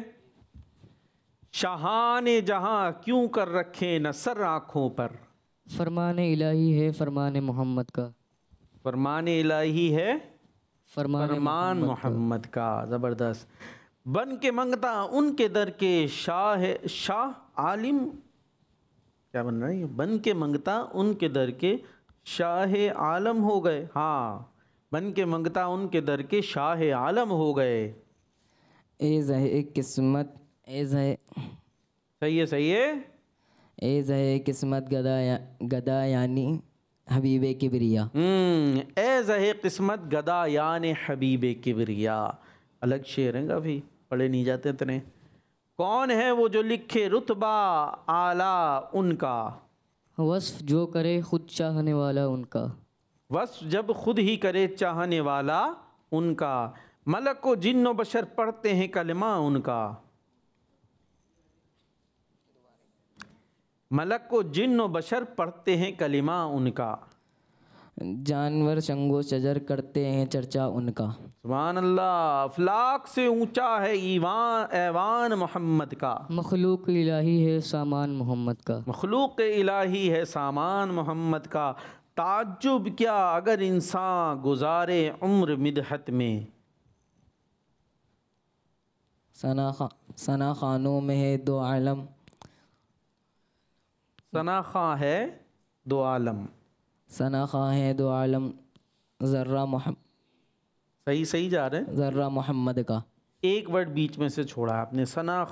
शाहाने जहां क्यों कर रखे न सर आँखों पर। फरमाने इलाही है फरमान मोहम्मद का। फरमान इलाही है फरमान मोहम्मद का। ज़बरदस्त। बन के मंगता उनके दर के शाह आलिम, क्या बन रहा है? बन के मंगता उनके दर के शाह आलम हो गए। हाँ, बन के मंगता उनके दर के शाह आलम हो गए। एज़ है किस्मत, एज़ है सही है। एज़ है किस्मत गदा यानी हबीबे किबरिया। एज़ है किस्मत गदा यानी हबीबे किबरिया। अलग शेर हैं, काफ़ी पढ़े नहीं जाते इतने। कौन है वो जो लिखे रुतबा आला उनका। वस्फ जो करे खुद चाहने वाला उनका। वस्फ जब खुद ही करे चाहने वाला उनका। मलक को जिन्नो बशर पढ़ते हैं कलमा उनका। मलक को जिन्नो बशर पढ़ते हैं कलिमा उनका। जानवर शंगो शजर करते हैं चर्चा उनका। सुभान अल्लाह। अफलाक से ऊंचा है ऐवान मोहम्मद का, मखलूक इलाही है सामान मोहम्मद का। मखलूक इलाही है सामान मोहम्मद का। ताज्जुब क्या अगर इंसान गुजारे उम्र मिदहत में, सना खानों में है दो आलम, सना खां है दो आलम, सना खां है दो आलम, ज़र्रा सही सही जा रहे हैं। ज़र्रा मोहम्मद का। एक वर्ड बीच में से छोड़ा आपने, सना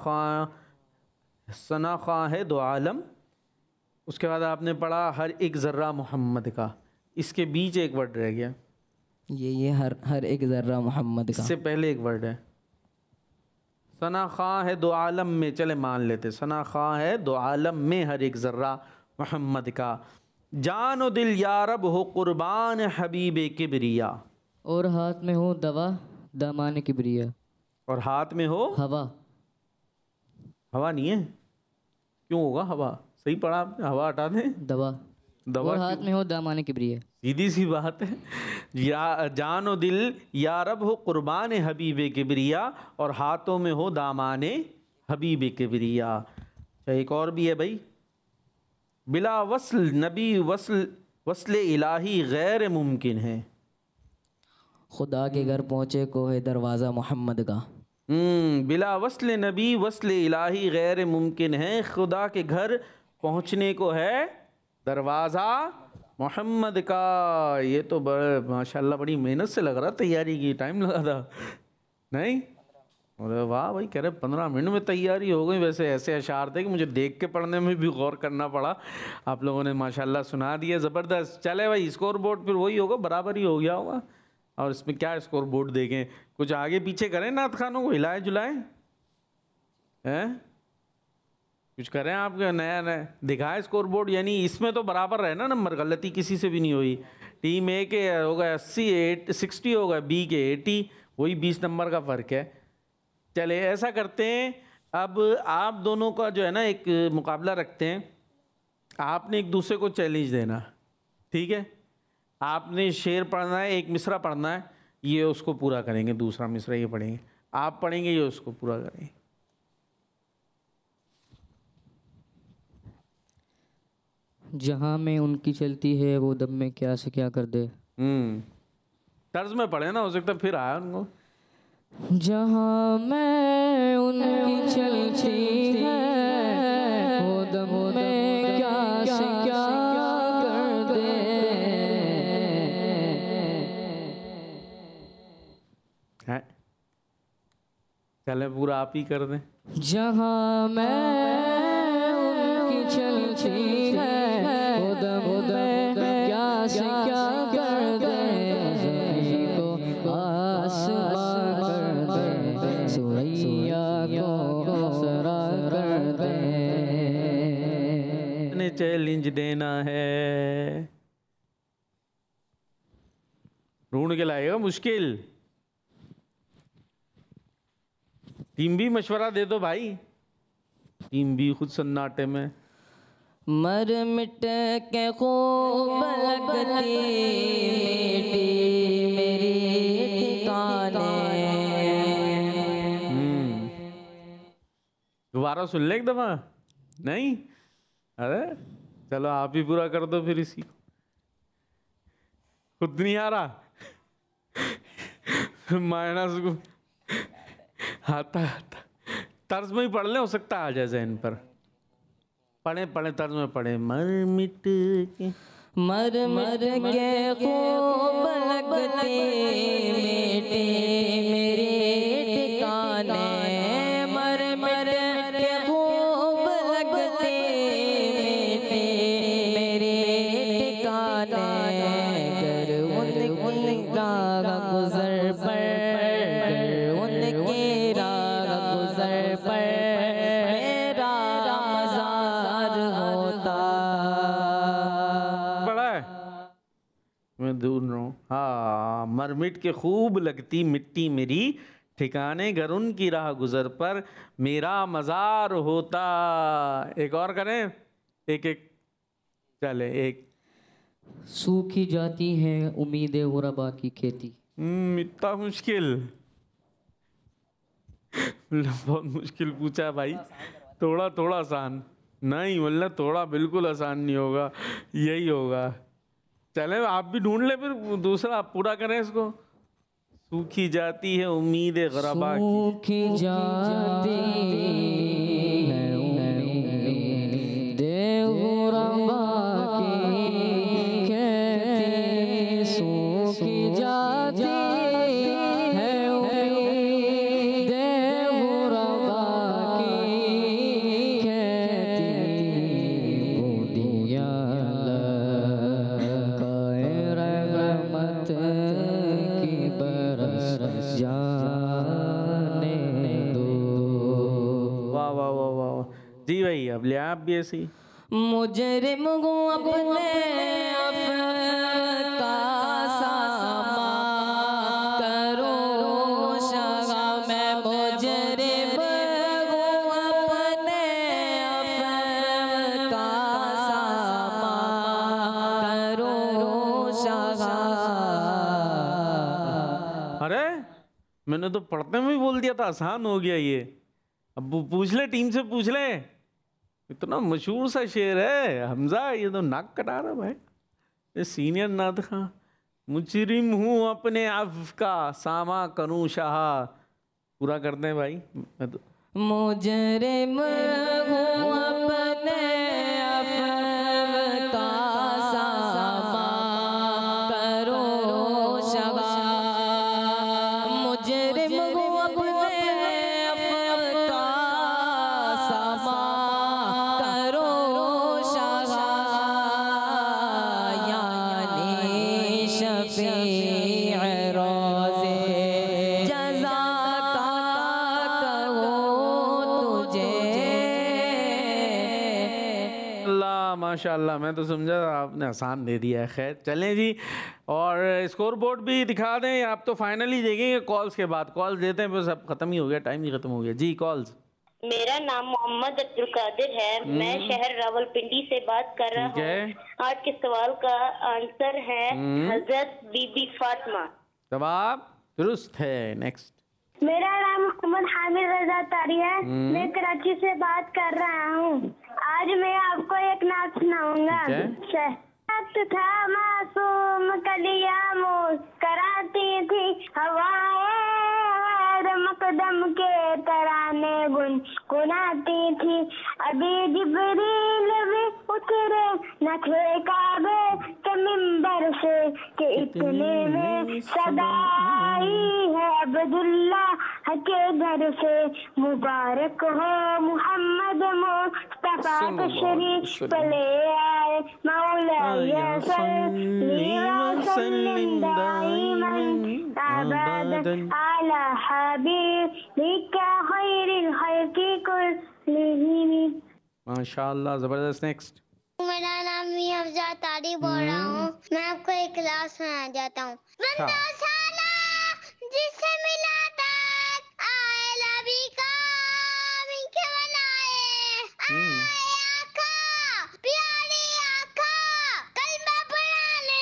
खां है दो आलम, उसके बाद आपने पढ़ा हर एक ज़र्रा मोहम्मद का, इसके बीच एक वर्ड रह गया। ये हर एक ज़र्रा मोहम्मद का। इससे पहले एक वर्ड है सना खां है दो आलम में, चले मान लेते सना खां है दो आलम में हर एक ज़र्रा मोहम्मद का। जानो दिल यारब हो कुर्बान हबीब किबरिया, और हाथ में हो दवा दामान किबरिया, और हाथ में हो हवा। हवा नहीं है, क्यों होगा हवा? सही पढ़ा आपने, हवा हटा दें, दवा। दवा और हाथ में हो दामान किबरिया, सीधी सी बात है। या जानो दिल यारब हो कुर्बान हबीब किबरिया, और हाथों में हो दामाने हबीब किबरिया। एक और भी है भाई, बिला वस्ल नबी वस्ल इलाही गैर मुमकिन है, खुदा के घर पहुँचे को है दरवाज़ा मोहम्मद का। बिला वस्ल नबी वस्ल इलाही गैर मुमकिन है, खुदा के घर पहुँचने को है दरवाज़ा मोहम्मद का। ये तो बड़े माशाल्लाह बड़ी मेहनत से लग रहा, तैयारी की टाइम लगा था नहीं? अरे वाह भाई, कह रहे 15 मिनट में तैयारी हो गई। वैसे ऐसे अशार थे कि मुझे देख के पढ़ने में भी गौर करना पड़ा। आप लोगों ने माशाल्लाह सुना दिया, ज़बरदस्त। चले भाई, स्कोर बोर्ड फिर वही होगा, बराबर ही हो गया होगा। और इसमें क्या स्कोर बोर्ड देखें, कुछ आगे पीछे करें नात खानों को, हिलाए जुलाएं हैं, कुछ करें आप नया नया दिखाएं स्कोर बोर्ड। यानी इसमें तो बराबर रहे ना नंबर, गलती किसी से भी नहीं हुई। टीम ए के होगा 60 होगा, बी के 80, वही 20 नंबर का फ़र्क है। चले ऐसा करते हैं, अब आप दोनों का जो है ना एक मुकाबला रखते हैं। आपने एक दूसरे को चैलेंज देना, ठीक है? आपने शेर पढ़ना है, एक मिसरा पढ़ना है, ये उसको पूरा करेंगे, दूसरा मिसरा ये पढ़ेंगे, आप पढ़ेंगे, ये उसको पूरा करेंगे। जहाँ में उनकी चलती है वो दम में क्या से क्या कर दे। तर्ज में पढ़े ना, हो सकता फिर आया उनको। जहाँ में उनकी चलती है वो दम में क्या से क्या कर दे। है चले पूरा आप ही कर दें। जहाँ में उनकी चलती है वो दम में क्या से क्या कर दे। चैलेंज देना है, ढूंढ के लाएगा मुश्किल। टीम भी मशवरा दे दो भाई, टीम भी खुद सन्नाटे में। मर मिट के खूब लगती मेरी ठिकाने। दोबारा सुन ले एक दफा, नहीं? अरे चलो आप ही पूरा कर दो फिर इसी को, खुद नहीं आ रहा माइनस को आता आता तर्ज में ही पढ़ ले, हो सकता आ जाए जहन पर। पढ़े पढ़े तर्ज में पढ़े। मर मिट के खूब लगती बेटी मेरे ठिकाने। मर के खूब लगती बेटी मेरे ठिकाने। कर उनकी राह गुजर पर, कर उनकी राह गुजर पर मेरा मज़ार होता। पढ़ा है? मैं दूर रहा हूँ। हाँ, मरमिट के खूब लगती मिट्टी मेरी ठिकाने, घर उनकी राह गुजर पर मेरा मज़ार होता। एक और करें, एक एक चले। एक सूखी जाती है उम्मीदें गुरबा की खेती। इतना मुश्किल, बहुत मुश्किल पूछा भाई। थोड़ा थोड़ा आसान नहीं, मतलब थोड़ा बिल्कुल आसान नहीं होगा, यही होगा। चले आप भी ढूंढ ले, फिर दूसरा आप पूरा करें इसको। सूखी जाती है उम्मीदें गुरबा की, सूखी जाती है उम्मीदें गुरबा की खेती। सूखी जाती है उम्मीदें गुरबा की खेती। बूंदियां लगाए रहमत की बरस जाने दो। वाह वाह वाह वाह जी भाई। अब ले आप भी ऐसी। मुजरिम को अपने का सामा करो शगा। मैं मुजरिम को अपने का सामा करो शगा। अरे मैंने तो पढ़ते में भी बोल दिया था, आसान हो गया ये। अब वो पूछ ले, टीम से पूछ ले, इतना मशहूर सा शेर है हमजा, ये तो नाक कटा रहा भाई। ये सीनियर नाथ खां। मुजरिम हूँ अपने अफ का सामा करूँ शाह। पूरा करते हैं भाई। मैं तो मुजरिम हूँ अपने अफ़ का सामा करो शगा। मुजरिम हूँ अपने अफ़ का सामा करो शगा। यानी शफ़ीअ रोज़े जज़ा का कहो तुझे। अल्लाह माशाल्लाह, मैं तो समझा आपने आसान दे दिया है। खैर चलें जी, और स्कोर बोर्ड भी दिखा दें। आप तो फाइनली देखेंगे कॉल्स के बाद। कॉल्स देते हैं, बस अब ख़त्म ही हो गया, टाइम ही ख़त्म हो गया जी। कॉल्स। मेरा नाम मोहम्मद अब्दुल कादिर है। मैं शहर रावलपिंडी से बात कर रहा हूँ। आज के सवाल का आंसर है हजरत बीबी फातिमा। जवाब दुरुस्त है। नेक्स्ट। मेरा नाम मोहम्मद हामिद रजा तारी है। मैं कराची से बात कर रहा हूँ। आज मैं आपको एक नात सुनाऊंगा। शहद था मासूम कलियां मुस्कराती थी, हवाएं मकदम के तराने गुनगुनाती थी। अभी जिब्रील भी उतरे न थे काबे के मिंबर से कि इतने में सदा आई है अब्दुल्ला के घर से। मुबारक हो मोहम्मद मुस्तफा तशरीफ ले आए। मौला सल्ली व सल्लिम दाइमन अबदन अला हबीबिका खैरिल खल्क़ि कुल्लिहिम। माशाल्लाह, ज़बरदस्त। नेक्स्ट। मेरा नाम मी अफजा तारी बोल रहा हूँ। मैं आपको एक क्लास सुनाना चाहता हूँ। बंदा साला जिससे मिला तक आए लबी का मिंके बनाए। आए आका प्यारी आका कलमा पढ़ाने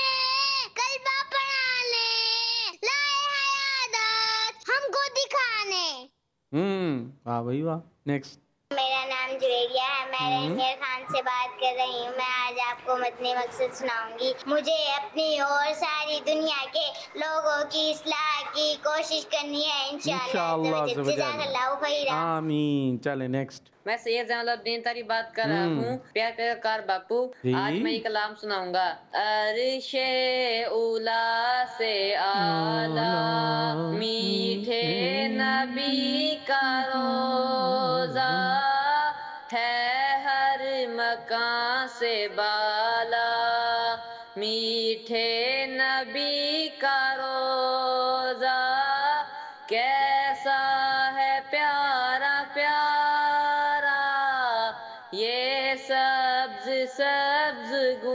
लाए है आदत हमको दिखाने। वाह भाई वाह। नेक्स्ट। मेरा नाम जुवेरिया है। मैं रहीमिया खान से बात कर रही हूँ। मैं आज आपको मदनी मकसद सुनाऊंगी। मुझे अपनी और सारी दुनिया के लोगों की इस्लाह की कोशिश करनी है इंशाअल्लाह। जज़ाकल्लाहु खैरा। आमीन। चले नेक्स्ट। मैं सैयद जमालुद्दीन तारी बात कर रहा हूँ। प्यार प्यार बापू, आज मैं ये कलाम सुनाऊंगा। अर्शे उला से आला मीठे नबी का रोजा है हर मकान से बाला। मीठे नबी का रोजा कैसा है प्यारा प्यारा। ये सब्ज सब्ज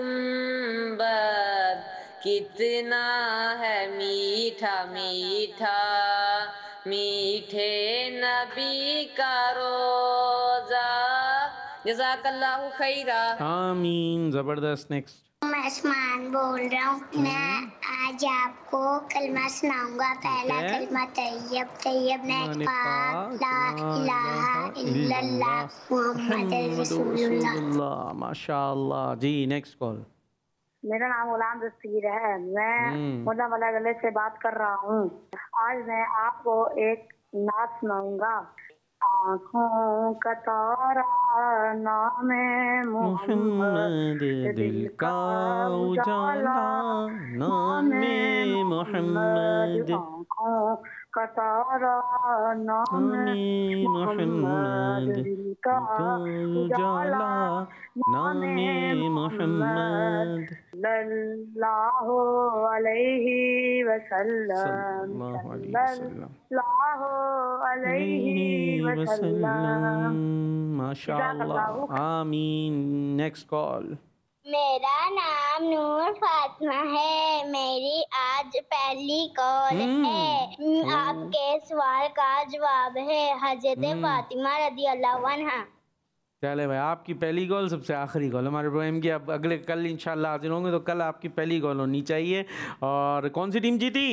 गुंबद कितना है मीठा मीठा। मीठे नबी का रोजा। जज़ाकल्लाहु खैरा। आमीन। ज़बरदस्त। नेक्स्ट। मैं उस्मान बोल रहा हूँ। मैं आज आपको कलमा सुनाऊंगा। पहला कलमा तैयब तैयब ने कहा ला इलाहा इल्लल्लाह मुहम्मद रसूलुल्लाह। माशाअल्लाह जी। Next call. मेरा नाम गुलाम दस्तगीर है। मैं मुद्दा गले से बात कर रहा हूँ। आज मैं आपको एक नात सुनाऊंगा। आँखों का तारा नाम मोहम्मद, दिल का उजाला नाम मोहम्मद। आँखों का तारा नाम मोहम्मद, दिल का उजाला नाम मोहम्मद। सल्लल्लाहु अलैहि वसल्लम, सल्लल्लाहु अलैहि वसल्लम। माशाअल्लाह, आमीन। Next call. मेरा नाम नूर फातिमा है। मेरी आज पहली कॉल है। आपके सवाल का जवाब है हजरत फातिमा रज़ी अल्लाह अन्हा। चले भाई, आपकी पहली कॉल सबसे आखिरी कॉल हमारे प्रोग्राम की। अब अगले कल इंशाल्लाह हाजिर होंगे, तो कल आपकी पहली कॉल होनी चाहिए। और कौन सी टीम जीती?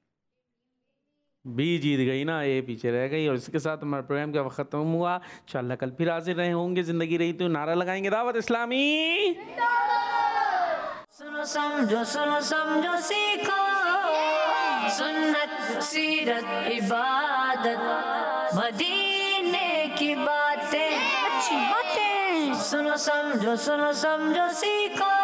बी जीत गई ना, ये पीछे रह गई। और इसके साथ हमारे प्रोग्राम का वक्त खत्म हुआ। इंशाल्लाह कल फिर हाजिर रहे होंगे। ज़िंदगी रही तो नारा लगाएंगे दावत इस्लामी। सुनो समझो सीखो सुन्नत सीरत इबादत मदीने की बातें अच्छी बातें। सुनो समझो सीखो